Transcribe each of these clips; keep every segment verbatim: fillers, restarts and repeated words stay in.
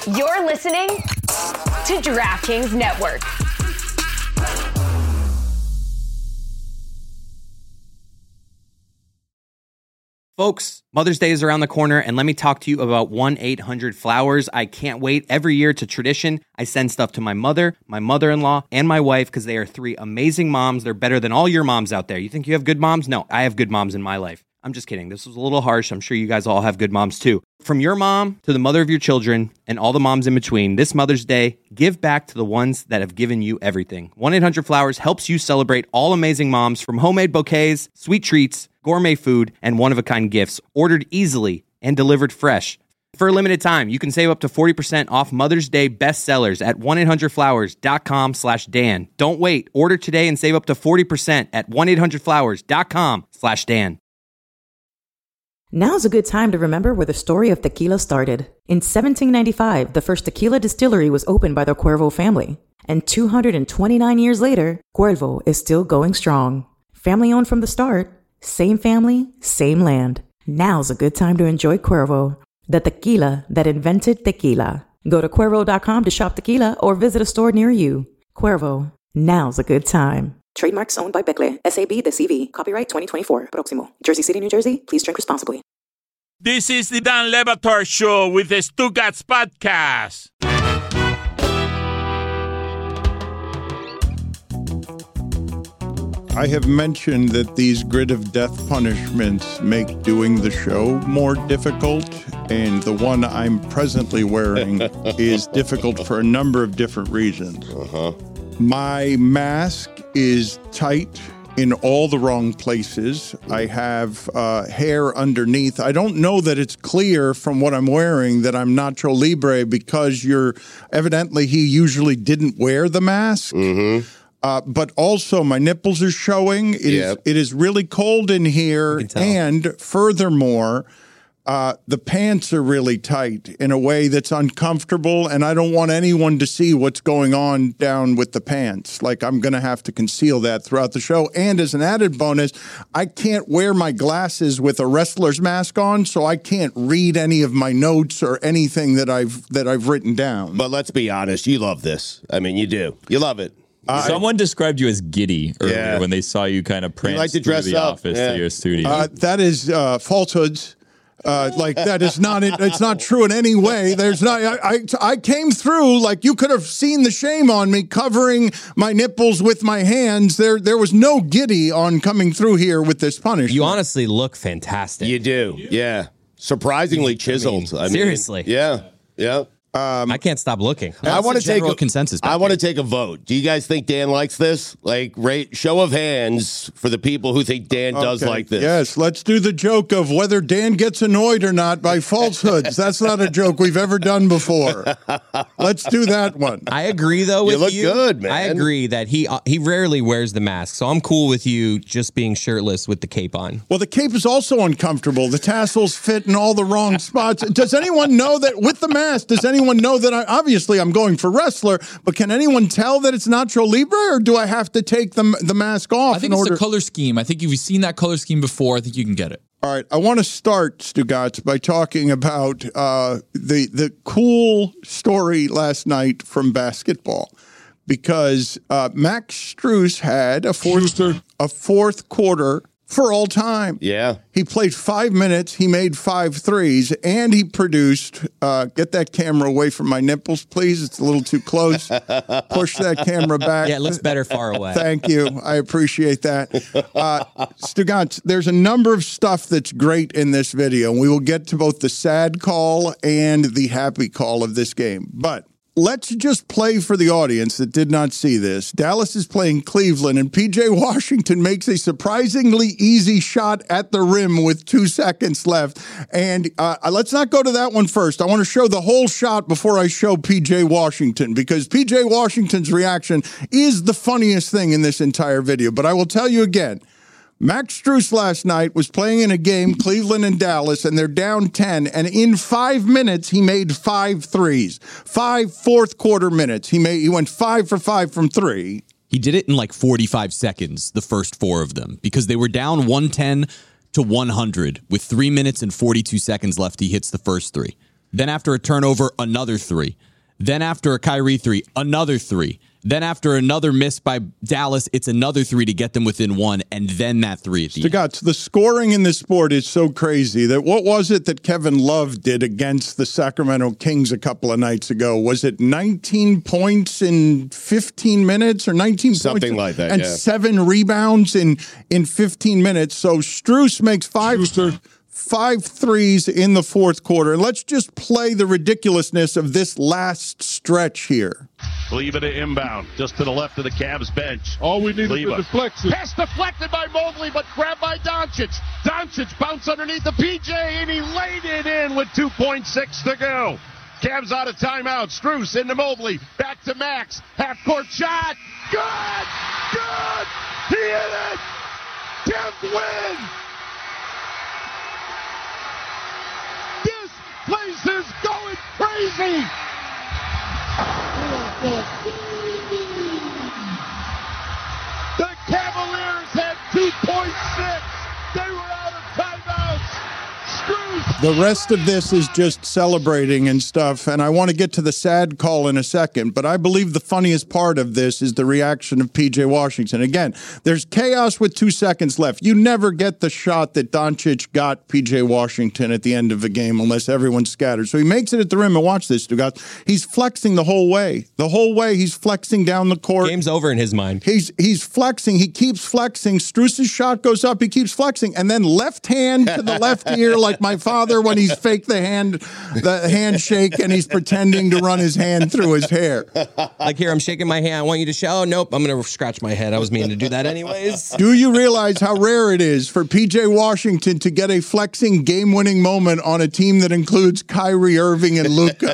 You're listening to DraftKings Network. Folks, Mother's Day is around the corner, and let me talk to you about one eight hundred flowers. I can't wait. Every year, it's a tradition. I send stuff to my mother, my mother-in-law, and my wife because they are three amazing moms. They're better than all your moms out there. You think you have good moms? No, I have good moms in my life. I'm just kidding. This was a little harsh. I'm sure you guys all have good moms too. From your mom to the mother of your children and all the moms in between, this Mother's Day, give back to the ones that have given you everything. one eight hundred flowers helps you celebrate all amazing moms, from homemade bouquets, sweet treats, gourmet food, and one-of-a-kind gifts, ordered easily and delivered fresh. For a limited time, you can save up to forty percent off Mother's Day bestsellers at one eight hundred flowers dot com slash Dan. Don't wait. Order today and save up to forty percent at one eight hundred flowers dot com slash Dan. Now's a good time to remember where the story of tequila started. In seventeen ninety-five, the first tequila distillery was opened by the Cuervo family. And two hundred twenty-nine years later, Cuervo is still going strong. Family owned from the start, same family, same land. Now's a good time to enjoy Cuervo, the tequila that invented tequila. Go to Cuervo dot com to shop tequila or visit a store near you. Cuervo, now's a good time. Trademarks owned by Becle, S A B de C V. Copyright twenty twenty-four. Próximo. Jersey City, New Jersey. Please drink responsibly. This is the Dan Le Batard Show with the Stugats Podcast. I have mentioned that these grid of death punishments make doing the show more difficult, and the one I'm presently wearing is difficult for a number of different reasons. Uh-huh. My mask is tight in all the wrong places. I have uh, hair underneath. I don't know that it's clear from what I'm wearing that I'm Nacho Libre, because you're evidently he usually didn't wear the mask. Mm-hmm. Uh, but also my nipples are showing. It, Yep. is, it is really cold in here. And furthermore, uh, the pants are really tight in a way that's uncomfortable. And I don't want anyone to see what's going on down with the pants. Like, I'm going to have to conceal that throughout the show. And as an added bonus, I can't wear my glasses with a wrestler's mask on, so I can't read any of my notes or anything that I've that I've written down. But let's be honest, you love this. I mean, you do. You love it. Uh, Someone described you as giddy earlier Yeah. when they saw you kind of prance like to through dress the up. office Yeah. to your studio. Uh, that is uh, falsehoods. Uh, like that is not. It's not true in any way. There's not. I, I I came through like you could have seen the shame on me covering my nipples with my hands. There there was no giddy on coming through here with this punishment. You honestly look fantastic. You do. Yeah. Surprisingly chiseled. I mean, seriously. Yeah. Yeah. Um, I can't stop looking. I want to take a consensus. I want to take a vote. Do you guys think Dan likes this? Like, rate show of hands for the people who think Dan does Okay. like this. Yes, let's do the joke of whether Dan gets annoyed or not by falsehoods. That's not a joke we've ever done before. Let's do that one. I agree, though, with You look you. good, man. I agree that he uh, he rarely wears the mask, so I'm cool with you just being shirtless with the cape on. Well, the cape is also uncomfortable. The tassels fit in all the wrong spots. Does anyone know that with the mask, does anyone know that I, obviously I'm going for wrestler, but can anyone tell that it's Nacho Libre, or do I have to take the, the mask off? I think in it's order- the color scheme. I think if you've seen that color scheme before, I think you can get it. All right, I want to start, Stugats, by talking about uh, the the cool story last night from basketball, because uh, Max Strus had a fourth, a fourth quarter for all time. Yeah. He played five minutes, he made five threes, and he produced, uh, get that camera away from my nipples, please. It's a little too close. Push that camera back. Yeah, it looks better far away. Thank you. I appreciate that. Uh, Stugats, there's a number of stuff that's great in this video. We will get to both the sad call and the happy call of this game. But let's just play for the audience that did not see this. Dallas is playing Cleveland, and P J Washington makes a surprisingly easy shot at the rim with two seconds left. And uh, let's not go to that one first. I want to show the whole shot before I show P J Washington, because P J Washington's reaction is the funniest thing in this entire video. But I will tell you again, Max Strus last night was playing in a game, Cleveland and Dallas, and they're down ten. And in five minutes, he made five threes. Five fourth quarter minutes. He made he went five for five from three. He did it in like forty-five seconds, the first four of them, because they were down one ten to one hundred with three minutes and forty-two seconds left. He hits the first three. Then after a turnover, another three. Then after a Kyrie three, another three. Then after another miss by Dallas, it's another three to get them within one, and then that three at the end. Stugotz, the scoring in this sport is so crazy that what was it that Kevin Love did against the Sacramento Kings a couple of nights ago? Was it nineteen points in fifteen minutes or nineteen Something points like that, and yeah. seven rebounds in, in fifteen minutes? So Strus makes five... Five threes in the fourth quarter. And let's just play the ridiculousness of this last stretch here. Leave it to inbound, just to the left of the Cavs bench. All we need is a deflection. Pass deflected by Mobley, but grabbed by Doncic. Doncic bounced underneath the P J, and he laid it in with two point six to go. Cavs out of timeout. Strus into Mobley. Back to Max. Half-court shot. Good! Good! He hit it! Tenth win! This place is going crazy! The Cavaliers had two point six. They were out of timeouts. Strus. The rest of this is just celebrating and stuff, and I want to get to the sad call in a second, but I believe the funniest part of this is the reaction of P J Washington. Again, there's chaos with two seconds left. You never get the shot that Doncic got P J Washington at the end of the game unless everyone's scattered. So he makes it at the rim, and watch this, Stugotz. He's flexing the whole way. The whole way he's flexing down the court. Game's over in his mind. He's he's flexing. He keeps flexing. Strus's shot goes up. He keeps flexing. And then left hand to the left ear like my father when he's faked the hand the handshake and he's pretending to run his hand through his hair. Like, here, I'm shaking my hand. I want you to show. Oh, nope, I'm going to scratch my head. I was meaning to do that anyways. Do you realize how rare it is for P J Washington to get a flexing game-winning moment on a team that includes Kyrie Irving and Luka?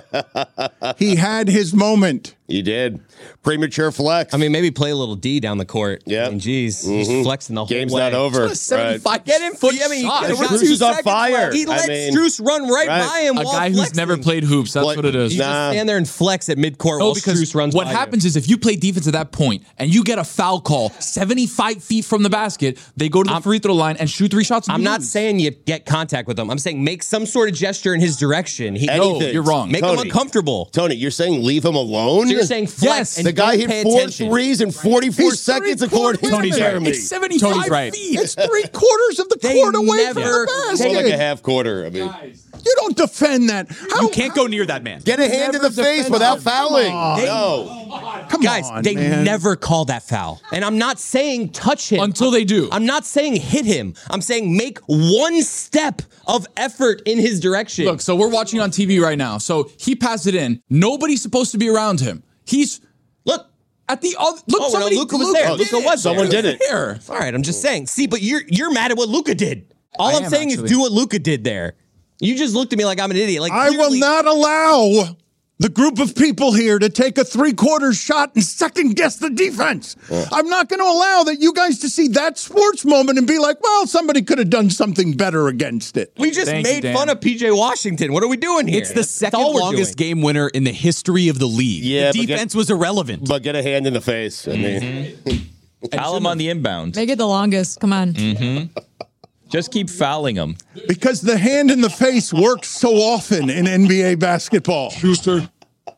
He had his moment. You did. Premature flex. I mean, maybe play a little D down the court. Yeah. I mean, geez, Mhm. he's flexing the whole Game's way. not over. It's seventy-five Right. Get him foot I mean, shot. get him Strus two is on seconds fire. left. He I let mean, Strus run right, right. by him A while guy who's flexing. never played hoops. That's Like- what it is. You Nah. just stand there and flex at midcourt No, while because Strus runs what by happens you. is if you play defense at that point and you get a foul call seventy-five feet from the basket, they go to the I'm- free throw line and shoot three shots. And I'm you not lose. saying you get contact with him. I'm saying make some sort of gesture in his direction. He, No, Anything. you're wrong. make Tony. him uncomfortable. Tony, you're saying leave him alone? So you're saying flex Yes. and the guy don't hit pay four attention. threes in forty-four He's seconds three according to quarters- Jeremy. It's seventy-five Tony's right. feet. It's three quarters of the They court away never- from the More basket. like a half quarter. I mean, You don't defend that. How, You can't go near that man. get a hand in the face defend without him. fouling. Come No. Come Guys, on, they man. never call that foul. And I'm not saying touch him. Until they do. I'm not saying hit him. I'm saying make one step of effort in his direction. Look, so we're watching on T V right now. So he passed it in. Nobody's supposed to be around him. He's look. at the other. Look, Oh, no, somebody. Luka was there. did Luka it. was there. Someone did it. Here. All right, I'm just saying. See, but you're you're mad at what Luka did. All I I'm am, saying actually. is do what Luka did there. You just looked at me like I'm an idiot. Like I will clearly- not allow the group of people here to take a three-quarter shot and second-guess the defense. I'm not going to allow that you guys to see that sports moment and be like, well, somebody could have done something better against it. We just Thank you, made Dan. fun of P J Washington. What are we doing here? It's the That's second all we're longest doing. game winner in the history of the league. Yeah, the but get- defense was irrelevant. But get a hand in the face. I mean, Foul him on the inbound. Make it the longest. Come on. Just keep fouling him. Because the hand in the face works so often in N B A basketball. Schuster.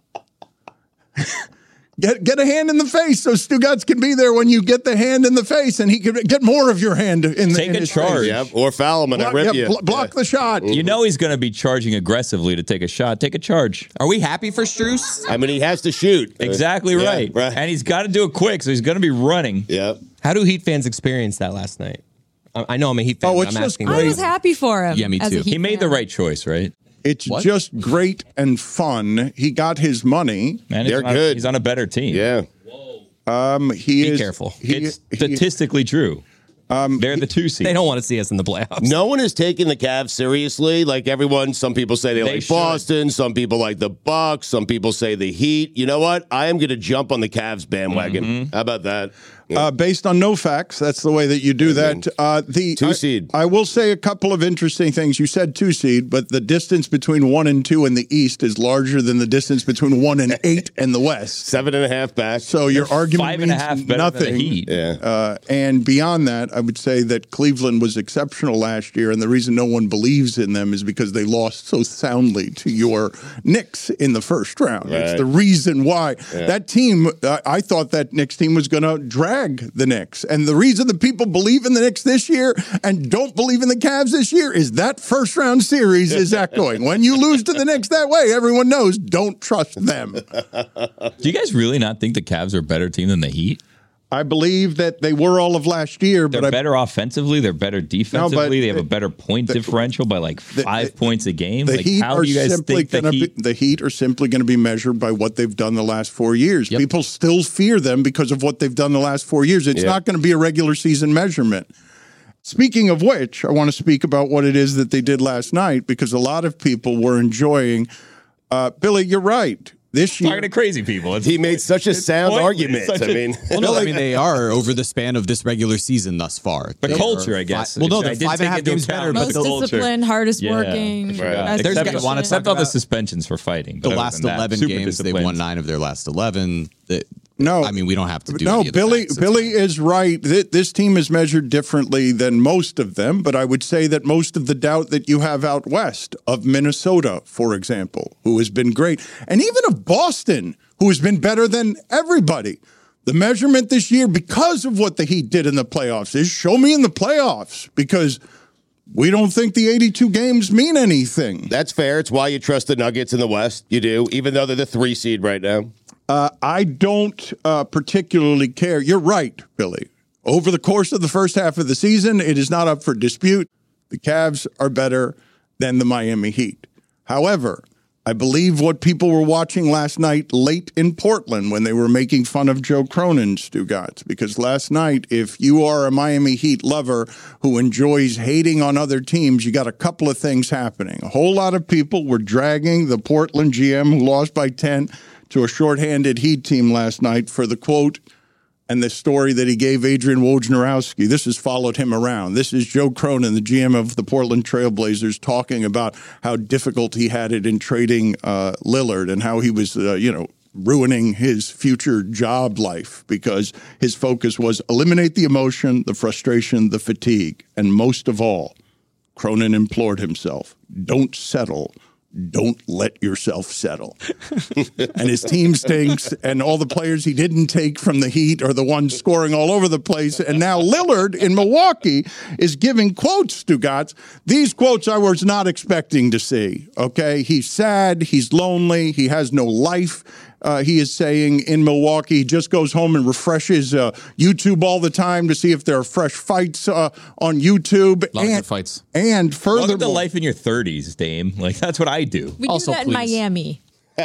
Get get a hand in the face so Stugotz can be there when you get the hand in the face and he can get more of your hand in the Take in a his charge. face. yep. Or foul him and I Block, rip yeah, you. blo- block the shot. You know he's going to be charging aggressively to take a shot. Take a charge. Are we happy for Strus? I mean, he has to shoot. Exactly Yeah, right. right. And he's got to do it quick, so he's going to be running. Yep. How do Heat fans experience that last night? I I know I'm a Heat fan. Oh, but it's I'm just asking. great. I was happy for him. Yeah, me as a too. Heat He made the fan. right choice, right? It's just great and fun. He got his money. And he's They're on a- good. he's on a better team. Yeah. Um, he Be is careful. He, It's he- statistically true. Um, They're the two seed. They don't want to see us in the playoffs. No one is taking the Cavs seriously. Like everyone, some people say they, They like should. Boston, some people like the Bucks, some people say the Heat. You know what? I am going to jump on the Cavs bandwagon. Mm-hmm. How about that? Uh, based on no facts, that's the way that you do that. Uh, the two I, seed. I will say a couple of interesting things. You said two seed, but the distance between one and two in the East is larger than the distance between one and eight in the West. Seven and a half back. So your argument Five and a means half better nothing. than the Heat. Yeah. Uh, and beyond that, I would say that Cleveland was exceptional last year, and the reason no one believes in them is because they lost so soundly to your Knicks in the first round. Right. It's the reason why. Yeah. That team, uh, I thought that Knicks team was going to drag the Knicks. And the reason that people believe in the Knicks this year and don't believe in the Cavs this year is that first round series is echoing. When you lose to the Knicks that way, everyone knows don't trust them. Do you guys really not think the Cavs are a better team than the Heat? I believe that they were all of last year, They're but I, better offensively. They're better defensively. No, but they have the- a better point the- differential by like five the- points a game. The Like, Heat how are do you guys simply think the going to Heat? be the Heat are simply going to be measured by what they've done the last four years. People still fear them because of what they've done the last four years. It's Yeah. not going to be a regular season measurement. Speaking of which, I want to speak about what it is that they did last night because a lot of people were enjoying. Uh, Billy, you're right. This year, Talking to crazy people. It's He made such a sound pointless. argument. Such I a- mean, Well, no, I mean they are over the span of this regular season thus far. The They culture, are I guess. Five, well, no, I they're did five and a take half into games account better, the but Most the, culture. disciplined, hardest Yeah, working. I forgot. best There's Except, guys wanna except talk all the about suspensions for fighting. the But other last than that, eleven super games, they've disciplined. won nine of their last eleven. They- No, I mean we don't have to do no, any of the Billy. facts. It's Billy fine. is right. Th- This team is measured differently than most of them, but I would say that most of the doubt that you have out west of Minnesota, for example, who has been great, and even of Boston, who has been better than everybody. The measurement this year, because of what the Heat did in the playoffs, is show me in the playoffs because we don't think the eighty-two games mean anything. that's fair. It's why you trust the Nuggets in the West. You do, even though they're the three seed right now. Uh, I don't uh, particularly care. You're right, Billy. Over the course of the first half of the season, it is not up for dispute. The Cavs are better than the Miami Heat. However, I believe what people were watching last night late in Portland when they were making fun of Joe Cronin, Stugotz, because last night, if you are a Miami Heat lover who enjoys hating on other teams, you got a couple of things happening. A whole lot of people were dragging the Portland G M who lost by ten to a shorthanded Heat team last night for the quote and the story that he gave Adrian Wojnarowski. This has followed him around. This is Joe Cronin, the G M of the Portland Trailblazers, talking about how difficult he had it in trading uh, Lillard and how he was, uh, you know, ruining his future job life because his focus was eliminate the emotion, the frustration, the fatigue. And most of all, Cronin implored himself, don't settle. Don't let yourself settle. And his team stinks, and all the players he didn't take from the Heat are the ones scoring all over the place. And now Lillard in Milwaukee is giving quotes to Gotts. These quotes I was not expecting to see, okay? He's sad, he's lonely, he has no life. Uh, he is saying in Milwaukee, he just goes home and refreshes uh, YouTube all the time to see if there are fresh fights uh, on YouTube. A lot of and, good fights. And furthermore, Welcome to life in your thirties, Dame. Like, that's what I do. We Also, do that please. in Miami.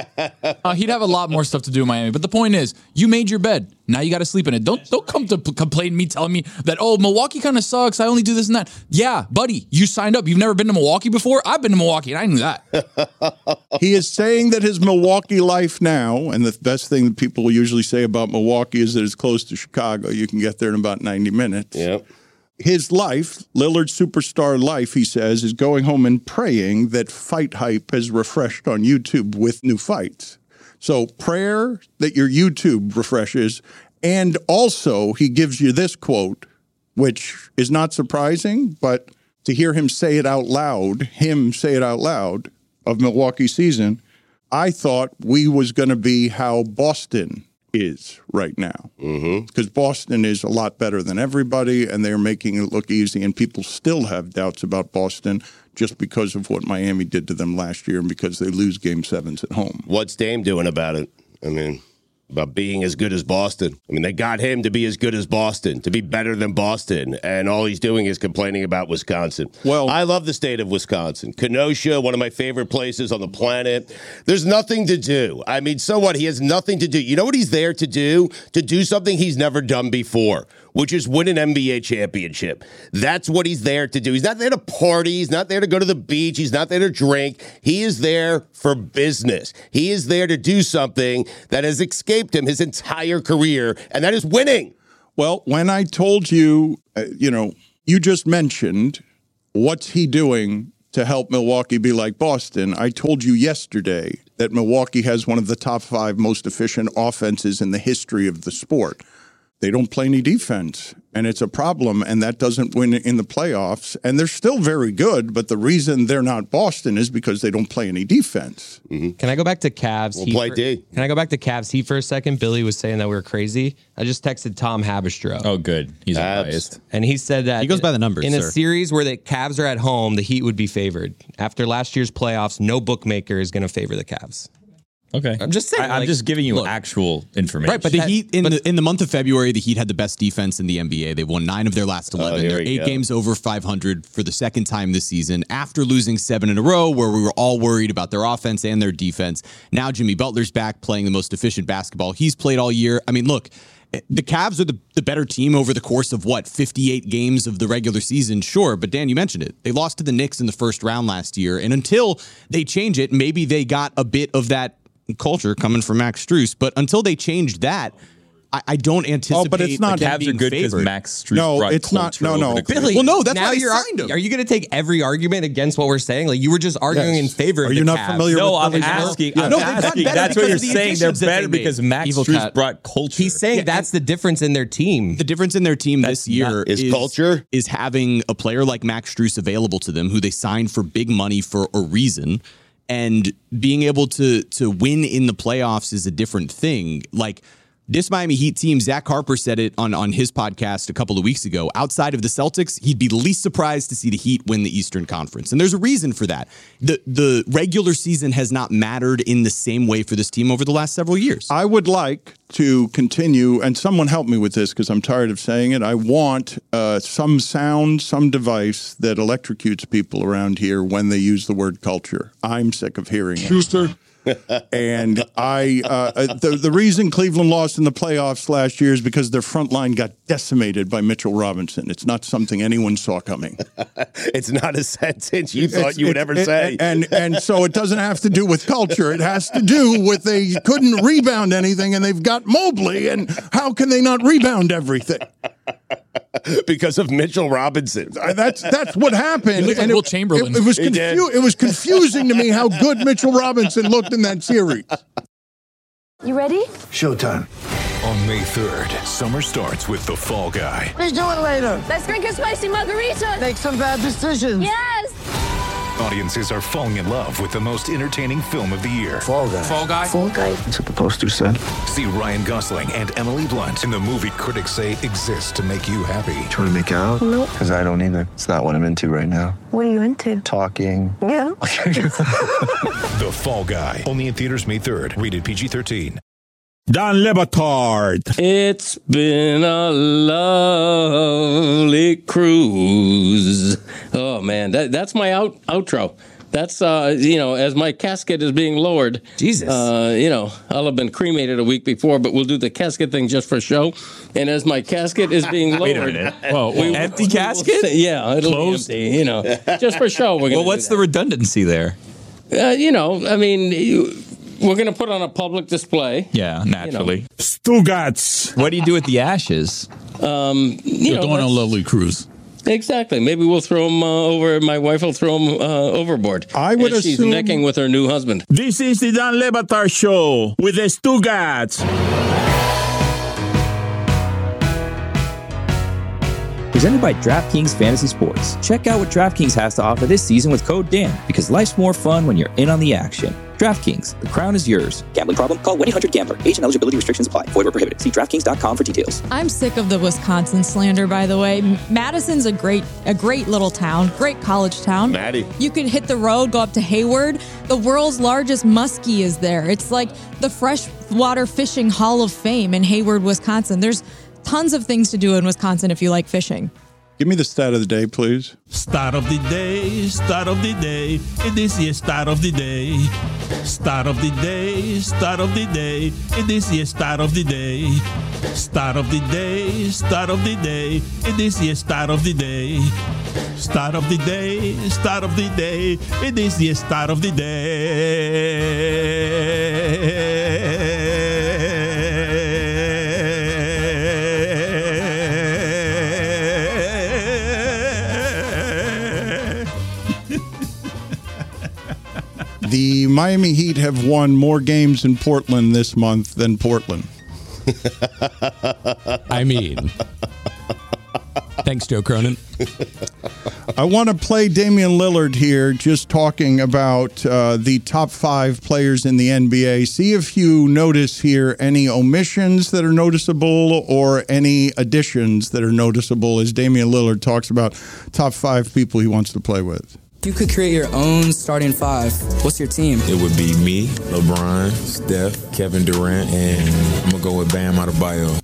Uh, he'd have a lot more stuff to do in Miami. But the point is, you made your bed. Now you got to sleep in it. Don't don't come to p- complain to me, telling me that, oh, Milwaukee kind of sucks. I only do this and that. Yeah, buddy, you signed up. You've never been to Milwaukee before? I've been to Milwaukee, and I knew that. He is saying that his Milwaukee life now, and the best thing that people usually say about Milwaukee is that it's close to Chicago. You can get there in about ninety minutes. Yep. His life, Lillard's superstar life, he says, is going home and praying that Fight Hype has refreshed on YouTube with new fights. So prayer that your YouTube refreshes. And also he gives you this quote, which is not surprising, but to hear him say it out loud, him say it out loud of Milwaukee season, I thought we was going to be how Boston is right now. Because Boston is a lot better than everybody, and they're making it look easy, and people still have doubts about Boston just because of what Miami did to them last year and because they lose game sevens at home. What's Dame doing about it? I mean, about being as good as Boston. I mean, they got him to be as good as Boston, to be better than Boston, and all he's doing is complaining about Wisconsin. Well, I love the state of Wisconsin. Kenosha, one of my favorite places on the planet. There's nothing to do. I mean, so what? He has nothing to do. You know what he's there to do? To do something he's never done before, which is win an N B A championship. That's what he's there to do. He's not there to party. He's not there to go to the beach. He's not there to drink. He is there for business. He is there to do something that has escaped him his entire career, and that is winning. Well, when I told you, uh, you know, you just mentioned what's he doing to help Milwaukee be like Boston. I told you yesterday that Milwaukee has one of the top five most efficient offenses in the history of the sport. They don't play any defense, and it's a problem, and that doesn't win in the playoffs. And they're still very good, but the reason they're not Boston is because they don't play any defense. Mm-hmm. Can I go back to Cavs? We'll Heat play for, D. Can I go back to Cavs Heat for a second? Billy was saying that we were crazy. I just texted Tom Habistro. Oh, good. He's unbiased. And he said that He goes by the numbers, in sir. a series where the Cavs are at home, the Heat would be favored. After last year's playoffs, no bookmaker is going to favor the Cavs. Okay. I'm just saying. I, I'm like, just giving you look, actual information. Right, but the That- Heat in but- the in the month of February, the Heat had the best defense in the N B A. They've won nine of their last eleven. here They're we eight go. games over five hundred for the second time this season after losing seven in a row, where we were all worried about their offense and their defense. Now Jimmy Butler's back playing the most efficient basketball he's played all year. I mean, look, the Cavs are the, the better team over the course of what, fifty-eight games of the regular season, sure. But Dan, you mentioned it. They lost to the Knicks in the first round last year. And until they change it, maybe they got a bit of that culture coming from Max Strus. But until they changed that, I, I don't anticipate. Oh, but it's not- them Cavs are being good because favored. Max Strus No, brought it's not- culture no, no. over to Billy, Well, no, that's now why they you're signed him. Are you going to take every argument against what we're saying? Like you were just arguing Yes. in favor of Are the you not Cavs. familiar No, with I'm Billy Joel? asking. Yeah. I'm No, they've gotten asking. better That's what because you're of the saying. They're additions that better they made. because Max Evil Strus Cat. brought culture. He's saying Yeah, that's the difference in their team. The difference in their team That's this year not- Is culture? is having a player like Max Strus available to them, who they signed for big money for a reason, and being able to to win in the playoffs is a different thing. Like this Miami Heat team, Zach Harper said it on, on his podcast a couple of weeks ago. Outside of the Celtics, he'd be the least surprised to see the Heat win the Eastern Conference. And there's a reason for that. The the regular season has not mattered in the same way for this team over the last several years. I would like to continue, and someone help me with this because I'm tired of saying it. I want uh, some sound, some device that electrocutes people around here when they use the word culture. I'm sick of hearing it. Schuster. And I, uh, the the reason Cleveland lost in the playoffs last year is because their front line got decimated by Mitchell Robinson. It's not something anyone saw coming. It's not a sentence you thought It's- you would it- ever it- say. And and so it doesn't have to do with culture. It has to do with they couldn't rebound anything, and they've got Mobley, and how can they not rebound everything? Because of Mitchell Robinson. Uh, That's that's what happened. He looked like And it- Will Chamberlain. It, it was He did. confu- it was confusing to me how good Mitchell Robinson looked in that series. You ready? Showtime. On May third, summer starts with The Fall Guy. Let's do it later. Let's drink a spicy margarita. Make some bad decisions. Yes. Audiences are falling in love with the most entertaining film of the year. Fall guy. Fall Guy. Fall guy. That's what the poster said. See Ryan Gosling and Emily Blunt in the movie critics say exists to make you happy. Trying to make it out? Nope. Because I don't either. It's not what I'm into right now. What are you into? Talking. Yeah. The Fall Guy. Only in theaters May third. Rated P G thirteen. Don Lebatard. It's been a lovely cruise. Oh man, that that's my out outro. That's uh, you know, as my casket is being lowered. Jesus. Uh, you know, I'll have been cremated a week before, but we'll do the casket thing just for show. And as my casket is being lowered, Wait a minute. Whoa, whoa. we- Empty we will casket? say- yeah, it'll Closed? be empty. You know, just for show. We're gonna Well, what's do the redundancy there? that. Uh, you know, I mean, you, we're going to put on a public display. Yeah, naturally. Stugatz. What do you do with the ashes? Um, you You're know, going on a let's- lovely cruise. Exactly. Maybe we'll throw him uh, over. My wife will throw him uh, overboard. I would as she's assume- necking with her new husband. This is the Don Lebatard Show with the Stugatz. Presented by DraftKings Fantasy Sports. Check out what DraftKings has to offer this season with code Dan, because life's more fun when you're in on the action. DraftKings, the crown is yours. Gambling problem? Call one eight hundred gambler. Age and eligibility restrictions apply. Void where prohibited. See DraftKings dot com for details. I'm sick of the Wisconsin slander, by the way. M- Madison's a great, a great little town, great college town. Maddie. You could hit the road, go up to Hayward. The world's largest muskie is there. It's like the Freshwater Fishing Hall of Fame in Hayward, Wisconsin. There's tons of things to do in Wisconsin if you like fishing. Give me the stat of the day, please. Start of the day, start of the day. It is the start of the day. Start of the day, start of the day. It is the start of the day. Start of the day, start of the day. It is the start of the day. Start of the day, start of the day. It is the start of the day. Miami Heat have won more games in Portland this month than Portland. I mean, thanks, Joe Cronin. I want to play Damian Lillard here, just talking about uh, the top five players in the N B A. See if you notice here any omissions that are noticeable or any additions that are noticeable as Damian Lillard talks about top five people he wants to play with. If you could create your own starting five, what's your team? It would be me, LeBron, Steph, Kevin Durant, and I'm going to go with Bam Adebayo.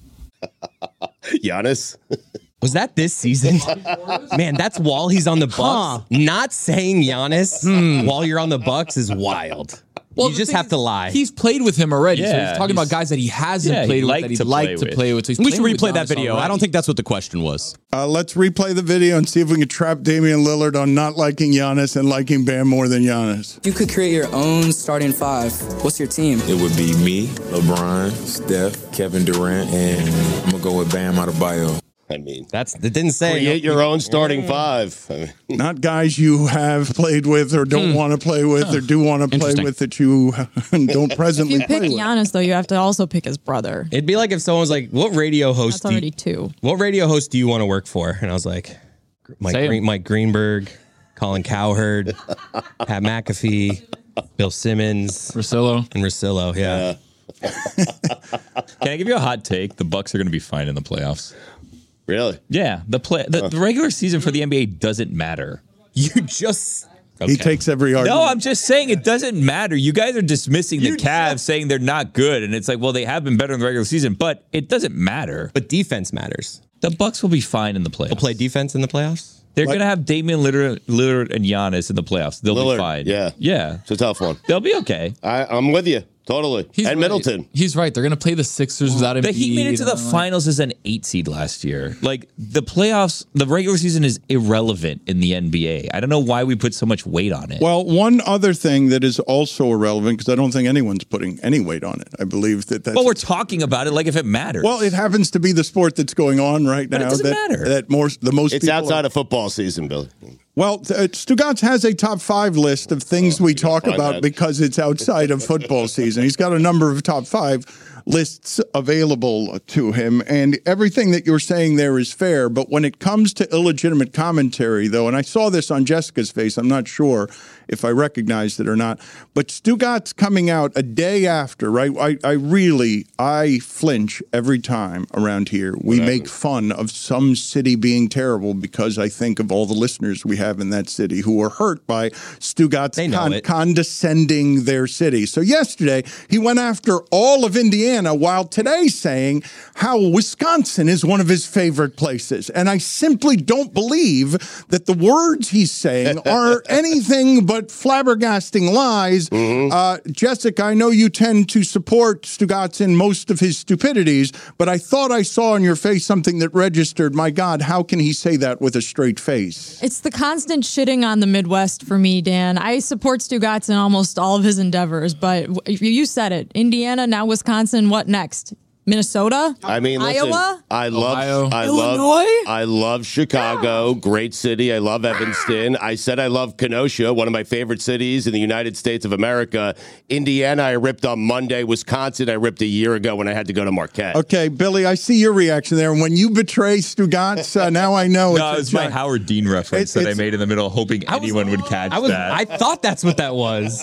Giannis? Was that this season? Man, that's while he's on the Bucks. Huh. Not saying Giannis hmm. while you're on the Bucks is wild. Well, you just have is, to lie. He's played with him already. Yeah, so he's talking he's, about guys that he hasn't yeah, played he'd with like that he'd to like play to with. play with. So we should replay that video. Already. I don't think that's what the question was. Uh, let's replay the video and see if we can trap Damian Lillard on not liking Giannis and liking Bam more than Giannis. If you could create your own starting five, what's your team? It would be me, LeBron, Steph, Kevin Durant, and I'm going to go with Bam Adebayo. I mean, that's it didn't say create your own starting five. I mean. Not guys you have played with or don't hmm. want to play with or do want to play with that you don't presently play with. If you pick with. Giannis, though, you have to also pick his brother. It'd be like if someone was like, "What radio host?" That's already do you, two. What radio host do you want to work for? And I was like, Mike, Green, Mike Greenberg, Colin Cowherd, Pat McAfee, Bill Simmons, Russillo, and Russillo. Yeah. yeah. Can I give you a hot take? The Bucks are going to be fine in the playoffs. Really? Yeah. The play the, the regular season for the N B A doesn't matter. You just okay. He takes every argument. No, I'm just saying it doesn't matter. You guys are dismissing the Cavs, saying they're not good, and it's like, well, they have been better in the regular season, but it doesn't matter. But defense matters. The Bucks will be fine in the playoffs. They'll play defense in the playoffs. They're Like- going to have Damian Lillard, Lillard and Giannis in the playoffs. They'll Lillard, be fine. Yeah. Yeah. It's a tough one. They'll be okay. I, I'm with you. Totally. He's and right. Middleton. He's right. They're going to play the Sixers without him. The Heat made it to the finals as an eight seed last year. Like, the playoffs, the regular season is irrelevant in the N B A. I don't know why we put so much weight on it. Well, one other thing that is also irrelevant, because I don't think anyone's putting any weight on it. I believe that that's... But we're talking about it like if it matters. Well, it happens to be the sport that's going on right but now. It doesn't that, matter. That more, the most It's people outside are, of football season, Billy. Well, uh, Stugotz has a top five list of things Oh, we you gotta talk find about that. because it's outside of football season. He's got a number of top five lists available to him, and everything that you're saying there is fair. But when it comes to illegitimate commentary, though, and I saw this on Jessica's face, I'm not sure if I recognized it or not, but Stugotz coming out a day after, right? I, I really, I flinch every time around here. We make fun of some city being terrible because I think of all the listeners we have in that city who were hurt by Stugotz con- condescending their city. So yesterday, he went after all of Indiana, while today saying how Wisconsin is one of his favorite places. And I simply don't believe that the words he's saying are anything but flabbergasting lies. Mm-hmm. Uh, Jessica, I know you tend to support Stugotz in most of his stupidities, but I thought I saw on your face something that registered. My God, how can he say that with a straight face? It's the constant shitting on the Midwest for me, Dan. I support Stugotz in almost all of his endeavors, but you said it. Indiana, now Wisconsin, what next? Minnesota? I mean, listen, Iowa? I love, Ohio? I Illinois? love, I love Chicago, great city. I love Evanston. I said I love Kenosha, one of my favorite cities in the United States of America. Indiana, I ripped on Monday. Wisconsin, I ripped a year ago when I had to go to Marquette. Okay, Billy, I see your reaction there. And when you betray Stugotz, uh, now I know. No, it's, it's my Howard Dean reference it, that I made in the middle, hoping I was, anyone would catch I was, that. I thought that's what that was.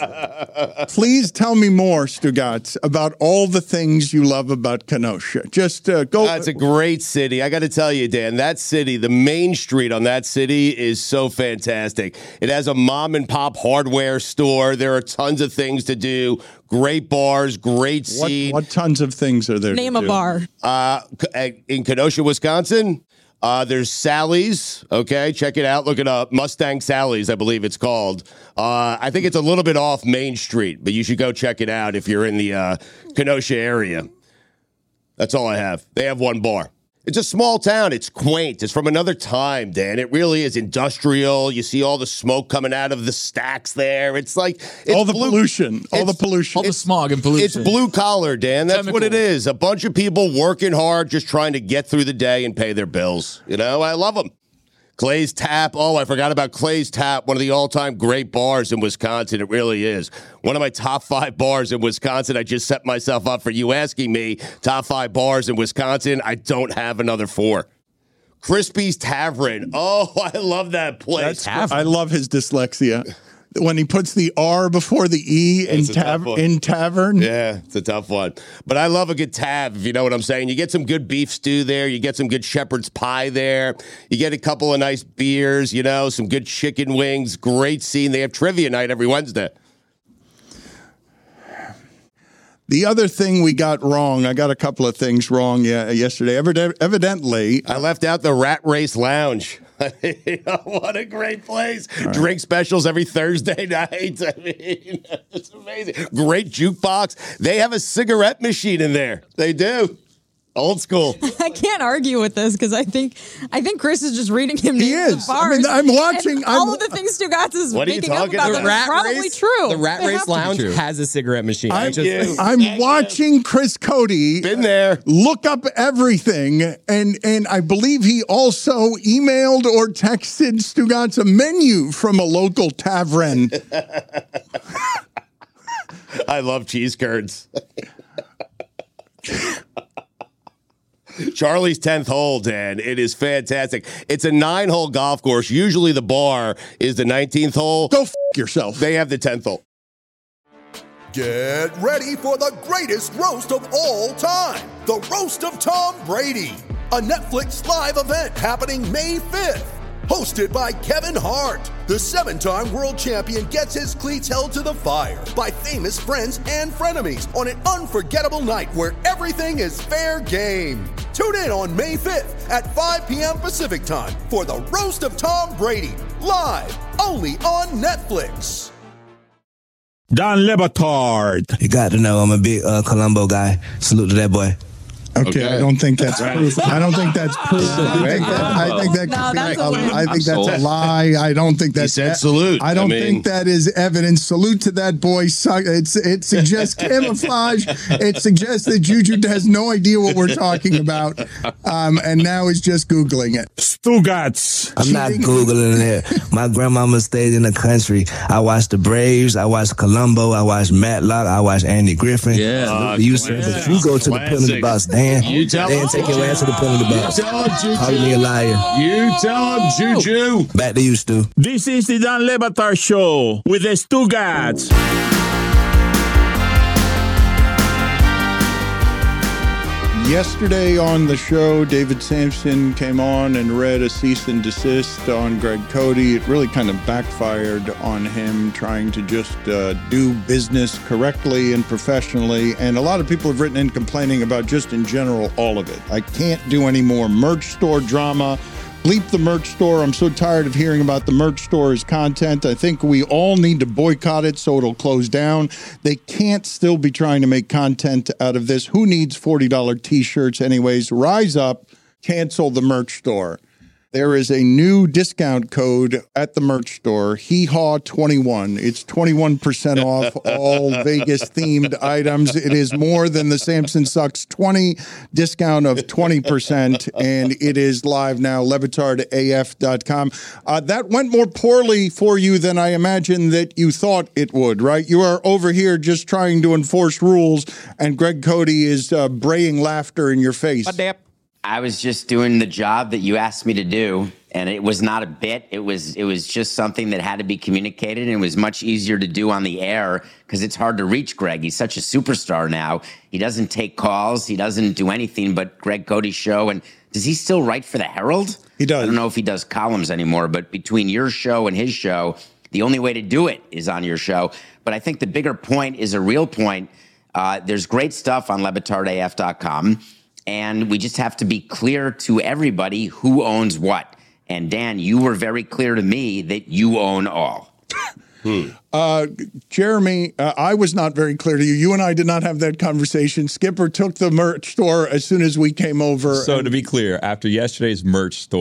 Please tell me more, Stugotz, about all the things you love about Kenosha. Just uh, go. Uh, it's a great city. I got to tell you, Dan, that city, the main street on that city is so fantastic. It has a mom and pop hardware store. There are tons of things to do. Great bars, great what, scene. what tons of things are there? Name to a do? bar. Uh, in Kenosha, Wisconsin, uh, there's Sally's. Okay, check it out. Look it up. Mustang Sally's, I believe it's called. Uh, I think it's a little bit off Main Street, but you should go check it out if you're in the uh, Kenosha area. That's all I have. They have one bar. It's a small town. It's quaint. It's from another time, Dan. It really is industrial. You see all the smoke coming out of the stacks there. It's like it's all the blue, pollution, all the pollution, all the smog and pollution. It's blue collar, Dan. That's Chemical. what it is. A bunch of people working hard, just trying to get through the day and pay their bills. You know, I love them. Clay's Tap. Oh, I forgot about Clay's Tap, one of the all-time great bars in Wisconsin. It really is. One of my top five bars in Wisconsin. I just set myself up for you asking me top five bars in Wisconsin. I don't have another four. Crispy's Tavern. Oh, I love that place. I love his dyslexia. When he puts the R before the E in, tav- in tavern. Yeah, it's a tough one. But I love a good tab, if you know what I'm saying. You get some good beef stew there. You get some good shepherd's pie there. You get a couple of nice beers, you know, some good chicken wings. Great scene. They have trivia night every Wednesday. The other thing we got wrong, I got a couple of things wrong yeah, yesterday. Evid- evidently. I left out the Rat Race Lounge. What a great place. Right. Drink specials every Thursday night. I mean, it's amazing. Great jukebox. They have a cigarette machine in there. They do. Old school. I can't argue with this because I think I think Chris is just reading him. He is. Of bars, I mean, I'm watching. and all I'm, of the things Stugatz is what are you making up talking about about? them is probably race, true. The Rat They Race have to be Lounge true. has a cigarette machine. I I'm, just, I'm watching Chris Cody. Been there. Look up everything, and and I believe he also emailed or texted Stugatz a menu from a local tavern. I love cheese curds. Charlie's tenth hole, Dan. It is fantastic. It's a nine-hole golf course. Usually the bar is the nineteenth hole. Go f*** yourself. They have the tenth hole. Get ready for the greatest roast of all time. The Roast of Tom Brady. A Netflix live event happening May fifth. Hosted by Kevin Hart. The seven-time world champion gets his cleats held to the fire by famous friends and frenemies on an unforgettable night where everything is fair game. Tune in on May fifth at five p.m. Pacific time for the Roast of Tom Brady. Live only on Netflix. Don Le Batard. You got to know I'm a big uh, Colombo guy. Salute to that boy. Okay, Okay. I don't think that's proof. I don't think that's proof. I think that, I think that No, that's a win. I think that's a lie. I don't think that's He said salute. I don't I mean- think that is evidence. Salute to that boy. Su- It's it suggests camouflage. It suggests that Juju has no idea what we're talking about, um, and now is just googling it. Stugatz. I'm not Googling it. My grandmama stayed in the country. I watched the Braves. I watched Colombo. I watched Matlock. I watched Andy Griffin. Yeah. You said, but you go to the penalty box, Dan. You tell Dan, him. take your ass to the penalty box. You tell him, Juju. Call me a liar. You tell him, Juju. Back to you, Stu. This is the Dan Le Batard Show with the Stugatz. Yesterday on the show, David Sampson came on and read a cease and desist on Greg Cody. It really kind of backfired on him trying to just uh, do business correctly and professionally. And a lot of people have written in complaining about just in general all of it. I can't do any more merch store drama. Bleep the merch store. I'm so tired of hearing about the merch store's content. I think we all need to boycott it so it'll close down. They can't still be trying to make content out of this. Who needs forty dollars t-shirts anyways? Rise up, cancel the merch store. There is a new discount code at the merch store, Hee Haw twenty-one. It's twenty-one percent off all Vegas-themed items. It is more than the Samson Sucks twenty discount of twenty percent, and it is live now, Le Batard A F dot com. Uh, that went more poorly for you than I imagined that you thought it would, right? You are over here just trying to enforce rules, and Greg Cody is uh, braying laughter in your face. I was just doing the job that you asked me to do, and it was not a bit. It was it was just something that had to be communicated, and it was much easier to do on the air because it's hard to reach Greg. He's such a superstar now. He doesn't take calls. He doesn't do anything but Greg Cody's show. And does he still write for the Herald? He does. I don't know if he does columns anymore, but between your show and his show, the only way to do it is on your show. But I think the bigger point is a real point. Uh, there's great stuff on Le Batard A F dot com. And we just have to be clear to everybody who owns what. And Dan, you were very clear to me that you own all. Hmm. Uh, Jeremy, uh, I was not very clear to you. You and I did not have that conversation. Skipper took the merch store as soon as we came over. So to be clear, after yesterday's merch store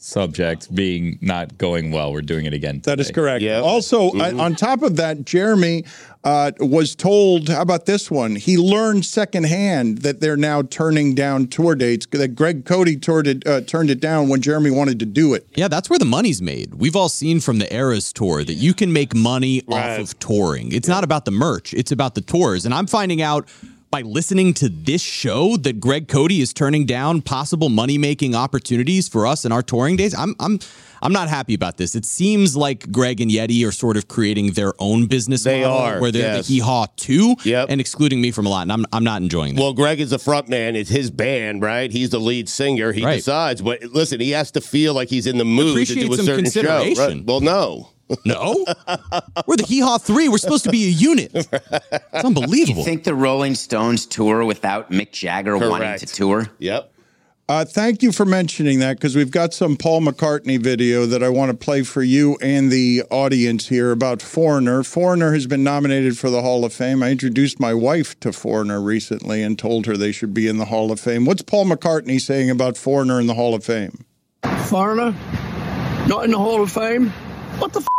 subject being not going well. We're doing it again today. That is correct. Also, Mm-hmm. uh, on top of that, Jeremy uh, was told, how about this one? He learned secondhand that they're now turning down tour dates, that Greg Cody toured it, uh, turned it down when Jeremy wanted to do it. Yeah, that's where the money's made. We've all seen from the Eras tour that you can make money Right. off of touring. It's not about the merch, it's about the tours. And I'm finding out by listening to this show that Greg Cody is turning down possible money-making opportunities for us in our touring days. I'm I'm I'm not happy about this. It seems like Greg and Yeti are sort of creating their own business They model are, where they're yes. the hee-haw too Yep. and excluding me from a lot. And I'm I'm not enjoying that. Well, Greg is the front man. It's his band, right? He's the lead singer. He Right. decides. But listen, he has to feel like he's in the mood to Appreciate do a some certain show. consideration. Right? Well, no. No? We're the Hee Haw Three. We're supposed to be a unit. It's unbelievable. Do you think the Rolling Stones tour without Mick Jagger wanting Correct. to tour? Yep. Uh, thank you for mentioning that, because we've got some Paul McCartney video that I want to play for you and the audience here about Foreigner. Foreigner has been nominated for the Hall of Fame. I introduced my wife to Foreigner recently and told her they should be in the Hall of Fame. What's Paul McCartney saying about Foreigner in the Hall of Fame? Foreigner, not in the Hall of Fame. What the f?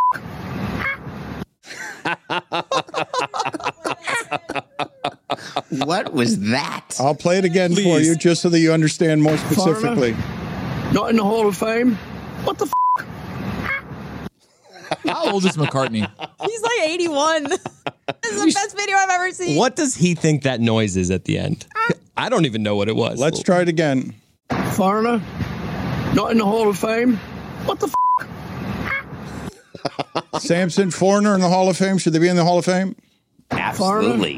What was that? I'll play it again for you just so that you understand more specifically. Foreigner, not in the Hall of Fame. What the f? How old is McCartney? He's like eighty-one. This is the best video I've ever seen. What does he think that noise is at the end? I don't even know what it was. Let's try it again. Foreigner, not in the Hall of Fame. What the f? Samson, Foreigner in the Hall of Fame. Should they be in the Hall of Fame? Absolutely.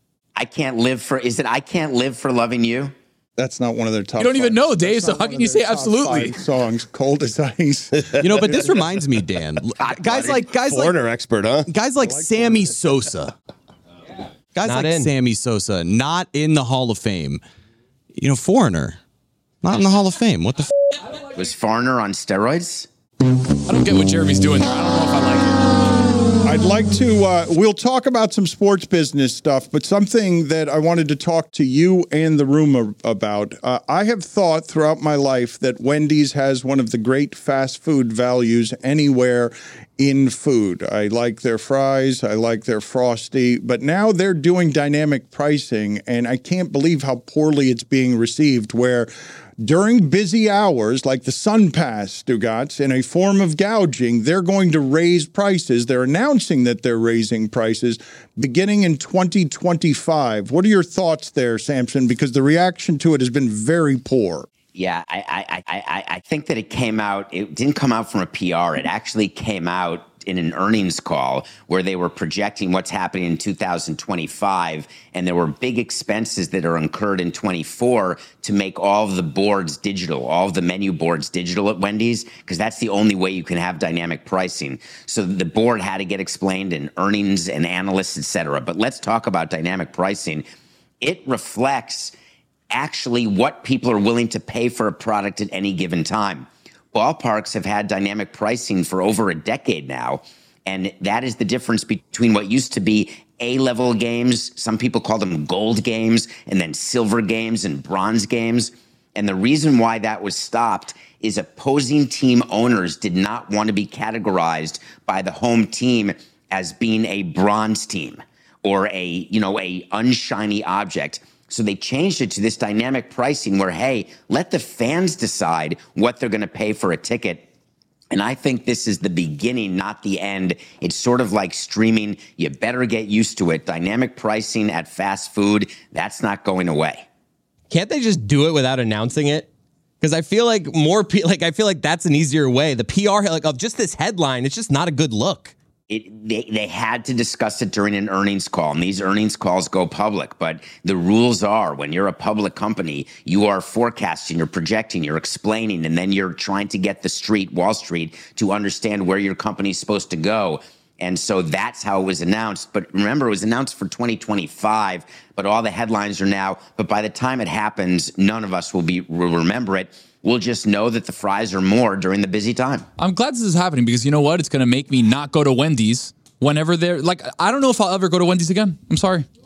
I can't live for. Is it I can't live for loving you? That's not one of their top. You don't even five. know, Dave, That's so not how one can of you say their top absolutely? five songs, Cold as Ice. You know, but this reminds me, Dan. Guys like guys Foreigner like expert, huh? guys like Sammy Sosa. Guys Not like in. Sammy Sosa, not in the Hall of Fame. You know, Foreigner, not in the Hall of Fame. What the f? Was Foreigner on steroids? I don't get what Jeremy's doing there. I don't know if I like it. I'd like to, uh, we'll talk about some sports business stuff, but something that I wanted to talk to you and the room a- about. Uh, I have thought throughout my life that Wendy's has one of the great fast food values anywhere in food. I like their fries, I like their Frosty, but now they're doing dynamic pricing, and I can't believe how poorly it's being received, where during busy hours, like the Sun Pass, Stugotz, in a form of gouging, they're going to raise prices. They're announcing that they're raising prices beginning in twenty twenty-five. What are your thoughts there, Samson? Because the reaction to it has been very poor. Yeah, I, I, I, I, I think that it came out. It didn't come out from a P R. It actually came out in an earnings call where they were projecting what's happening in two thousand twenty-five, and there were big expenses that are incurred in twenty-four to make all of the boards digital, all of the menu boards digital at Wendy's, because that's the only way you can have dynamic pricing. So the board had to get explained in earnings and analysts, et cetera. But let's talk about dynamic pricing. It reflects actually what people are willing to pay for a product at any given time. Ballparks have had dynamic pricing for over a decade now, and that is the difference between what used to be A-level games, some people call them gold games, and then silver games and bronze games. And the reason why that was stopped is opposing team owners did not want to be categorized by the home team as being a bronze team or a, you know, a unshiny object. So they changed it to this dynamic pricing where, hey, let the fans decide what they're going to pay for a ticket. And I think this is the beginning, not the end. It's sort of like streaming. You better get used to it. Dynamic pricing at fast food, that's not going away. Can't they just do it without announcing it? Because I feel like more, P- like I feel like that's an easier way. The P R, like of just this headline, it's just not a good look. It, they, they had to discuss it during an earnings call, and these earnings calls go public. But the rules are when you're a public company, you are forecasting, you're projecting, you're explaining, and then you're trying to get the street, Wall Street, to understand where your company's supposed to go. And so that's how it was announced. But remember, it was announced for twenty twenty-five, but all the headlines are now. But by the time it happens, none of us will be will remember it. We'll just know that the fries are more during the busy time. I'm glad this is happening because you know what? It's going to make me not go to Wendy's whenever they're like, I don't know if I'll ever go to Wendy's again. I'm sorry.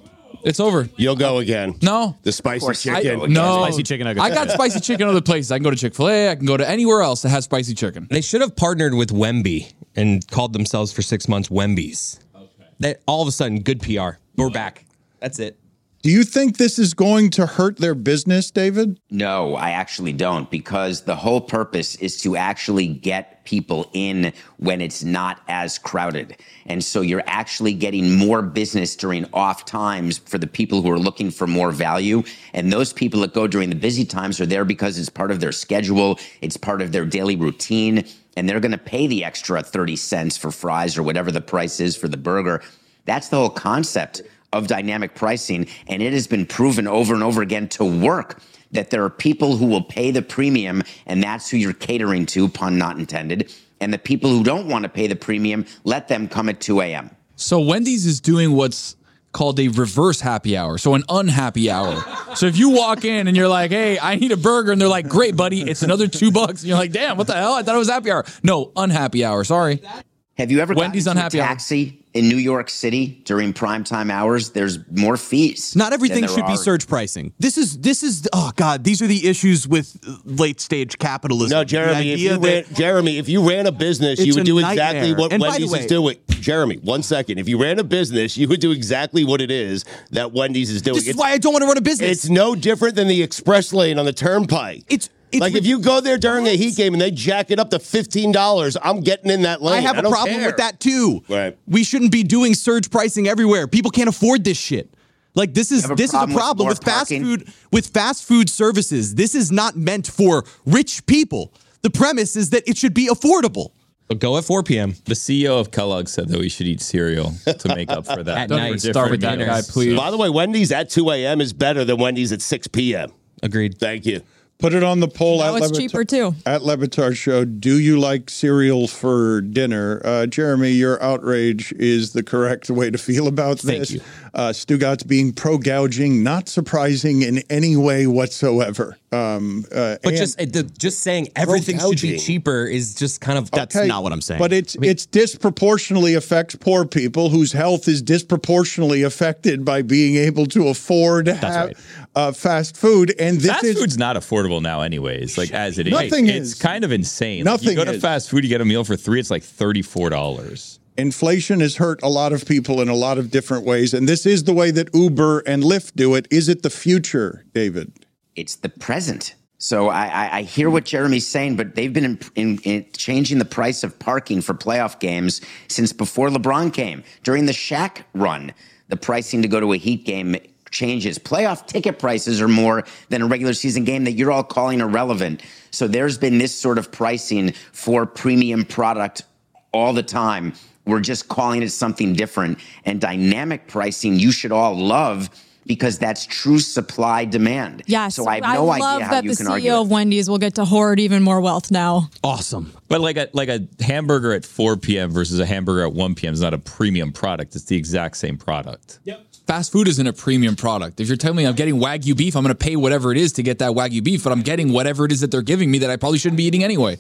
It's over. You'll go again. No. The spicy chicken. I, no. Spicy chicken nuggets. I got spicy chicken other places. I can go to Chick-fil-A. I can go to anywhere else that has spicy chicken. They should have partnered with Wemby and called themselves for six months Wemby's. Okay. That all of a sudden, good P R. We're back. That's it. Do you think this is going to hurt their business, David? No, I actually don't, because the whole purpose is to actually get people in when it's not as crowded. And so you're actually getting more business during off times for the people who are looking for more value. And those people that go during the busy times are there because it's part of their schedule. It's part of their daily routine. And they're going to pay the extra thirty cents for fries or whatever the price is for the burger. That's the whole concept of dynamic pricing, and it has been proven over and over again to work, that there are people who will pay the premium, and that's who you're catering to, pun not intended, and the people who don't want to pay the premium, let them come at two a.m. So Wendy's is doing what's called a reverse happy hour, so an unhappy hour. So if you walk in and you're like, hey, I need a burger, and they're like, great, buddy, it's another two bucks, and you're like, damn, what the hell? I thought it was happy hour. No, unhappy hour, sorry. Have you ever Wendy's gotten unhappy a hour. taxi in New York City during primetime hours? There's more fees. Not everything than there should be are- surge pricing. This is this is oh god, these are the issues with late stage capitalism. No, The Jeremy, if idea you that- ran, Jeremy, if you ran a business, you It's would a do exactly nightmare. what And by the Wendy's way- is doing. Jeremy, one second. If you ran a business, you would do exactly what it is that Wendy's is doing. This is why I don't want to run a business. It's no different than the express lane on the turnpike. It's like if you go there during a heat game and they jack it up to fifteen dollars, I'm getting in that lane. I have a don't problem care. with that too. Right. We shouldn't be doing surge pricing everywhere. People can't afford this shit. Like this is You have a this is a problem with problem more with fast parking? food with fast food services. This is not meant for rich people. The premise is that it should be affordable. But go at four p.m. The C E O of Kellogg said that we should eat cereal to make up for that. At Don't night. even start with that guy, please. By the way, Wendy's at two a.m. is better than Wendy's at six p.m. Agreed. Thank you. Put it on the poll Now at it's Levitar- cheaper too. At Levitar Show. Do you like cereal for dinner? Uh, Jeremy, your outrage is the correct way to feel about Thank this. you. Uh, Stugatz being pro-gouging, not surprising in any way whatsoever. Um, uh, But and- just uh, the, just saying everything should be gouging. cheaper is just kind of That's Okay, not what I'm saying. But it's it's disproportionately affects poor people whose health is disproportionately affected by being able to afford to have right. uh, fast food. And this Fast is food's not affordable now, anyways. Like as it is, Nothing it's is. kind of insane. Like, Nothing you go to is. fast food, you get a meal for three. It's like thirty-four dollars. inflation has hurt a lot of people in a lot of different ways, and this is the way that Uber and Lyft do it. Is it the future, David? It's the present. So I, I, I hear what Jeremy's saying, but they've been in, in, in changing the price of parking for playoff games since before LeBron came. During the Shaq run, the pricing to go to a Heat game changes. Playoff ticket prices are more than a regular season game that you're all calling irrelevant. So there's been this sort of pricing for premium product all the time. We're just calling it something different. And dynamic pricing, you should all love, because that's true supply demand. Yes. So I have no love idea how that you the can C E O argue. of Wendy's will get to hoard even more wealth now. Awesome. But like a like a hamburger at four p.m. versus a hamburger at one p.m. is not a premium product. It's the exact same product. Yep. Fast food isn't a premium product. If you're telling me I'm getting Wagyu beef, I'm going to pay whatever it is to get that Wagyu beef, but I'm getting whatever it is that they're giving me that I probably shouldn't be eating anyway.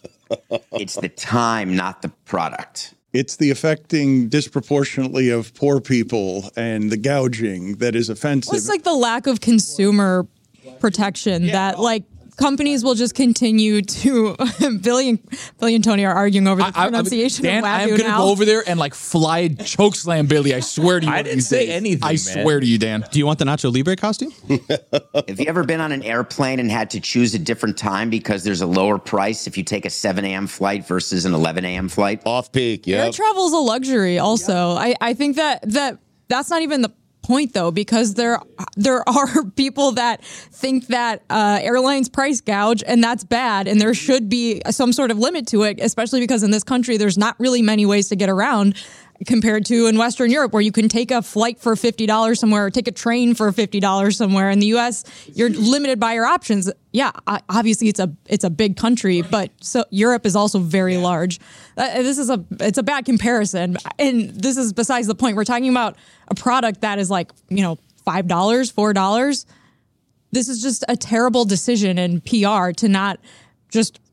It's the time, not the product. It's the affecting disproportionately of poor people and the gouging that is offensive. Well, it's like the lack of consumer protection that like companies will just continue to Billy and, Billy and Tony are arguing over the I- I- pronunciation Dan, of Wagyu I am going to now. go over there and like fly choke slam Billy. I swear to you. I one of didn't these say days. anything, I man. swear to you, Dan. Do you want the Nacho Libre costume? Have you ever been on an airplane and had to choose a different time because there's a lower price if you take a seven a.m. flight versus an eleven a.m. flight? Off peak, Air yeah. travel is a luxury also. I, I think that that that's not even the point though, because there there are people that think that uh, airlines price gouge and that's bad, and there should be some sort of limit to it, especially because in this country there's not really many ways to get around compared to in Western Europe, where you can take a flight for fifty dollars somewhere or take a train for fifty dollars somewhere. In the U S, you're limited by your options. Yeah, obviously it's a it's a big country, but so Europe is also very large. Uh, this is a it's a bad comparison, and this is besides the point. We're talking about a product that is like, you know, five dollars, four dollars. This is just a terrible decision in P R to not just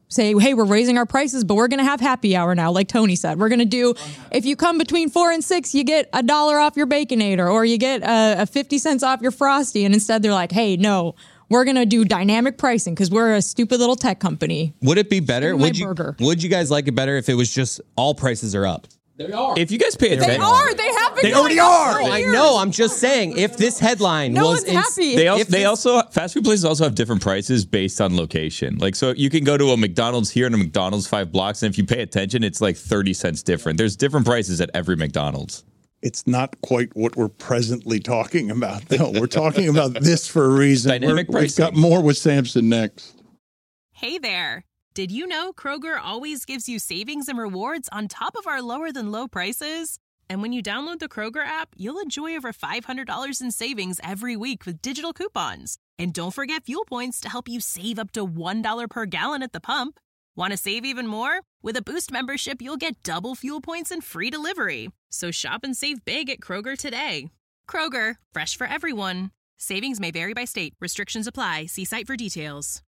say, hey, we're raising our prices, but we're going to have happy hour now, like Tony said. We're going to do, if you come between four and six, you get a dollar off your Baconator, or you get a, a fifty cents off your Frosty. And instead they're like, hey, no, we're going to do dynamic pricing because we're a stupid little tech company. Would it be better? Give me my Would you, burger. would you guys like it better if it was just all prices are up? They are. If you guys pay attention. They are. They have been. They already going up are. for I years. know. I'm just saying, if this headline No was one's happy. They also, if they this- also fast food places also have different prices based on location. Like, so you can go to a McDonald's here and a McDonald's five blocks, and if you pay attention, it's like thirty cents different. There's different prices at every McDonald's. It's not quite what we're presently talking about, though. We're talking about this for a reason. Dynamic We're- We've pricing. got more with Samson next. Hey there. Did you know Kroger always gives you savings and rewards on top of our lower than low prices? And when you download the Kroger app, you'll enjoy over five hundred dollars in savings every week with digital coupons. And don't forget fuel points to help you save up to one dollar per gallon at the pump. Want to save even more? With a Boost membership, you'll get double fuel points and free delivery. So shop and save big at Kroger today. Kroger, fresh for everyone. Savings may vary by state. Restrictions apply. See site for details.